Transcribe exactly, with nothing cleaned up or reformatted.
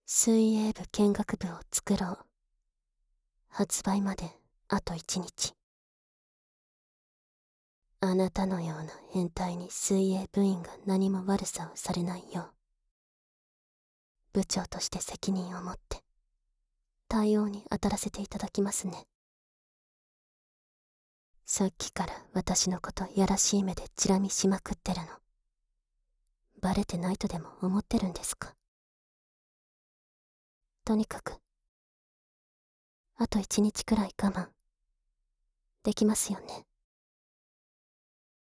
水泳部見学部を作ろう。発売まであと一日。あなたのような変態に水泳部員が何も悪さをされないよう、部長として責任を持って対応に当たらせていただきますね。さっきから私のことやらしい目でチラ見しまくってるの、バレてないとでも思ってるんですか？とにかくあと一日くらい我慢できますよね？